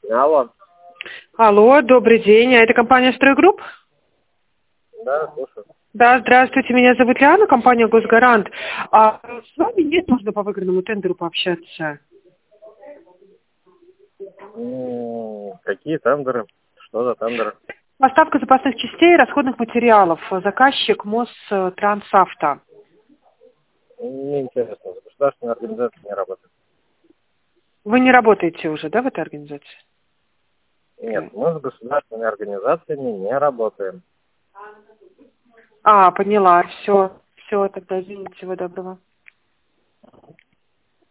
Алло. Алло, добрый день. А это компания «Стройгрупп»? Да, слушаю. Да, здравствуйте. Меня зовут Лиана, компания «Госгарант». А с вами нет, нужно по выигранному тендеру пообщаться. Какие тендеры? Что за тендеры? Поставка запасных частей и расходных материалов. Заказчик Мострансавто. Неинтересно. Государственная организация не работает. Вы не работаете уже, да, в этой организации? Нет, мы с государственными организациями не работаем. А, поняла. Все, тогда извините, всего доброго.